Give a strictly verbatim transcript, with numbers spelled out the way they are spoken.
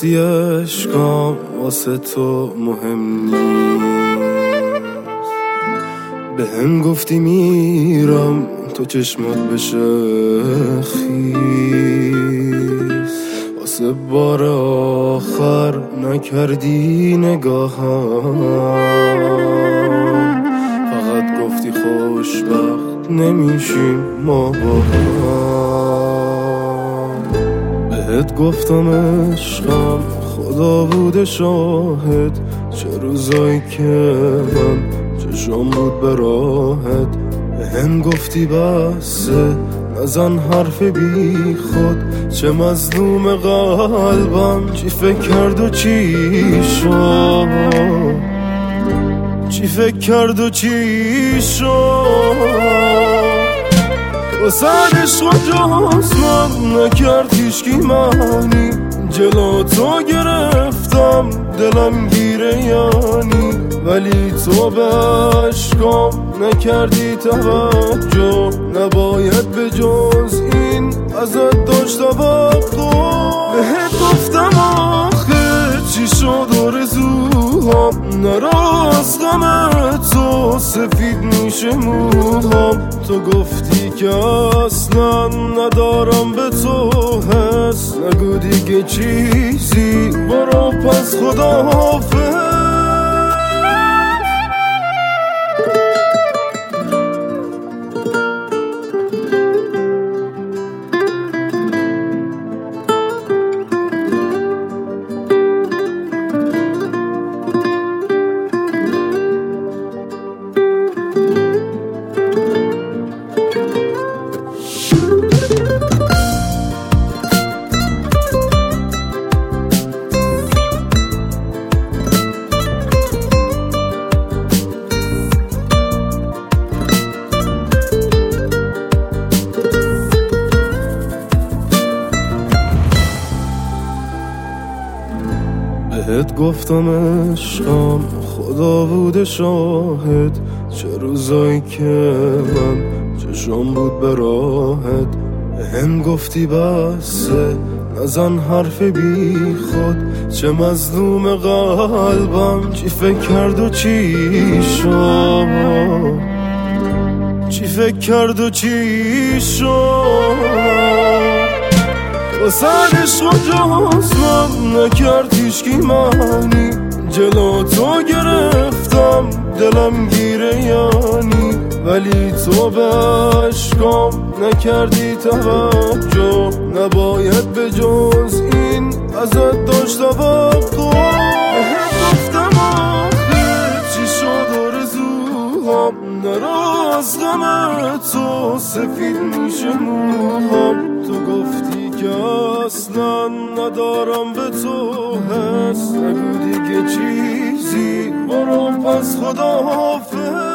گفتی عشقم واسه تو مهم نیست، به هم گفتی میرم تو چشمات بشه خیس، واسه بار آخر نکردی نگاهم، فقط گفتی خوشبخت نمیشیم ما با هم. بهت گفتم عشقم خدا بوده شاهد، چه روزایی که من چشم بود به راحت، بهم گفتی بسه نزن حرف بی خود، چه مظلوم قلبم چی فکر کرد و چی شد، چی فکر کرد و چی شد. واسه عشق و جاست من نکرد هیچکی معنی، جلو تو گرفتم دلم گیره یعنی، ولی تو به عشقم نکردی توجه، نباید به جز این ازت داشت توقع. بهت گفتم آخه چی شد آرزوهام، نراز غم تو سفید میشه موهام، تو گفتی که اصلا ندارم به تو حس، نگو دیگه چیزی برو پس خداحافظ. بهت گفتم عشقم خدا بوده شاهد، چه روزایی که من چشم بود به راحت، بهم گفتی بسه نزن حرف بی خود، چه مظلوم قلبم چی فکر کرد و چی شد، چی فکر کرد و چی شد. واسه عشق و جاست من نکرد هیچکی معنی، جلو تو گرفتم دلم گیره یعنی، ولی تو به عشقم نکردی توجه، نباید به جز این ازت داشت توقع. بهت گفتم آخه چی شد آرزوهام، نراز غم تو سفید میشه موهام، تو گفتی که اصلا ندارم به تو حس، نگو دیگه چیزی برو پس خداحافظ.